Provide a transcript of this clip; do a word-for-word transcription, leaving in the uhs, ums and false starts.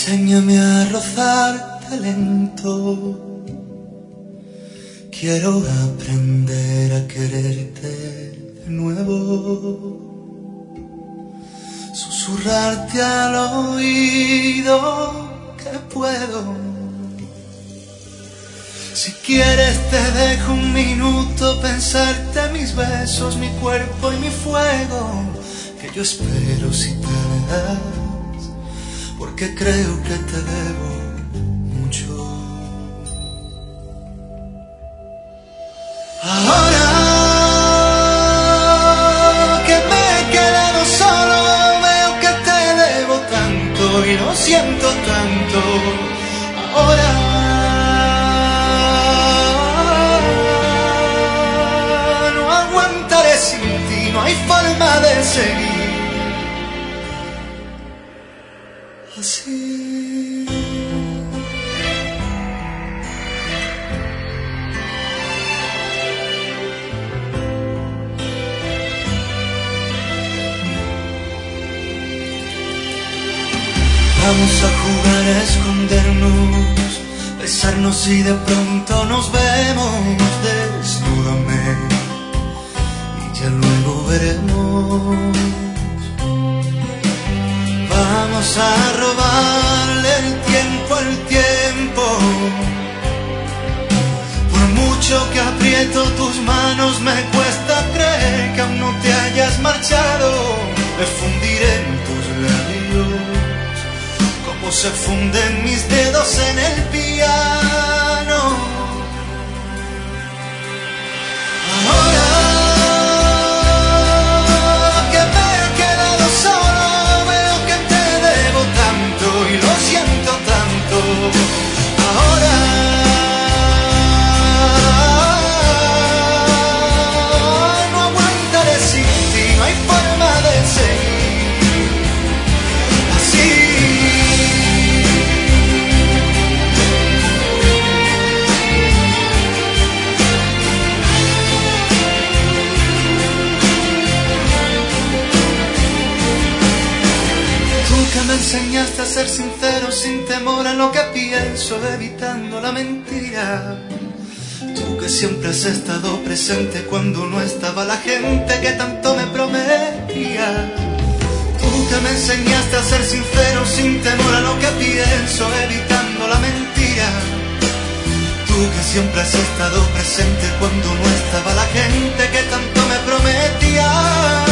Enséñame a rozarte lento. Quiero aprender a quererte de nuevo. Susurrarte al oído que puedo. Si quieres te dejo un minuto pensarte mis besos, mi cuerpo y mi fuego. Que yo espero si tardas, porque creo que te debo mucho. Ahora que me he quedado solo, veo que te debo tanto y lo siento tanto. Ahora no aguantaré sin ti, no hay forma de seguir así. Vamos a jugar a escondernos, besarnos y de pronto nos vemos. Desnúdame y ya luego veremos. Vamos a robarle el tiempo al tiempo. Por mucho que aprieto tus manos, me cuesta creer que aún no te hayas marchado. Me fundiré en tus labios como se funden mis dedos en el piano. Ahora que me he quedado solo, veo que te debo tanto y lo siento tanto. Ahora no aguantaré sin ti, no hay forma de seguir así. Me enseñaste a ser sincero sin temor a lo que pienso, evitando la mentira. Tú que siempre has estado presente cuando no estaba la gente que tanto me prometía. Tú que me enseñaste a ser sincero sin temor a lo que pienso, evitando la mentira. Tú que siempre has estado presente cuando no estaba la gente que tanto me prometía.